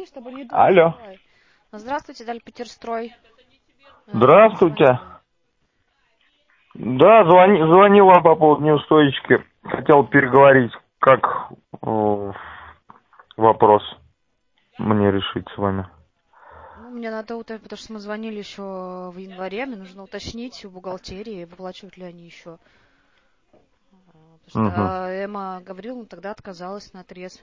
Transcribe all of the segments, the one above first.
чтобы не думать. Алло. Давай. Здравствуйте, Дальпетерстрой. Здравствуйте. Да, звонил вам по поводу неустойки. Хотел переговорить, как вопрос мне решить с вами. Ну, мне надо уточнить, потому что мы звонили еще в январе, мне нужно уточнить у бухгалтерии, выплачивают ли они еще. Потому что Эмма Гавриловна тогда отказалась наотрез.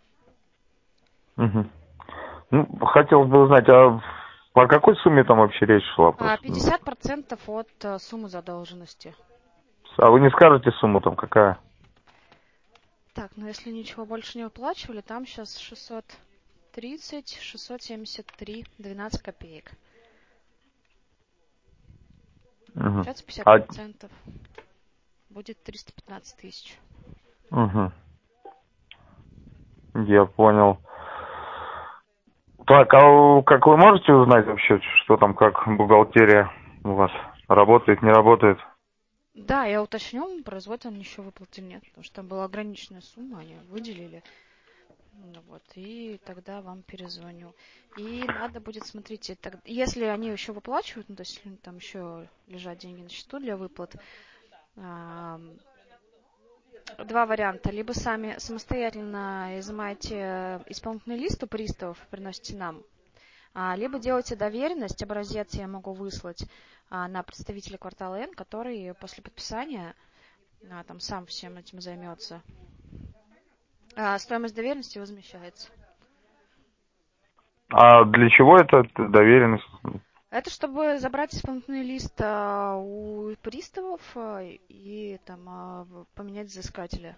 Ну, хотелось бы узнать, а по какой сумме там вообще речь шла? 50% от суммы задолженности. А вы не скажете сумму там какая? Так, ну если ничего больше не выплачивали, там сейчас 630, 673, 12 копеек. Получается 50%. Будет 315 тысяч. Я понял. Так, а как вы можете узнать вообще, что там, как бухгалтерия у вас работает, не работает? Да, я уточню, производит он еще выплаты нет, потому что там была ограниченная сумма, они выделили. Вот, и тогда вам перезвоню. И надо будет, смотрите, если они еще выплачивают, ну, то есть там еще лежат деньги на счету для выплат, два варианта. Либо сами самостоятельно изымаете исполнительный лист у приставов, приносите нам, либо делайте доверенность, образец я могу выслать на представителя квартала Н, который после подписания там сам всем этим займется. Стоимость доверенности возмещается. А для чего это доверенность? Это чтобы забрать исполнительный лист у приставов и там поменять взыскателя.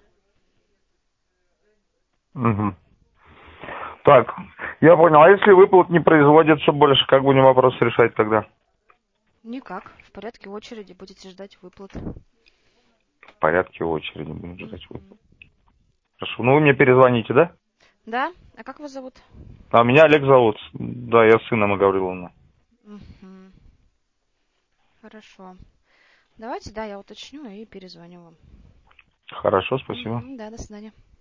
Так, я понял. А если выплат не производится больше, как будем вопрос решать тогда? Никак. В порядке очереди будете ждать выплат. В порядке очереди будем ждать выплат. Хорошо. Ну, вы мне перезвоните, да? Да? А как вас зовут? А меня Олег зовут. Да, я сын Эммы Гавриловны. Хорошо. Давайте, да, я уточню и перезвоню вам. Хорошо, спасибо. Да, до свидания.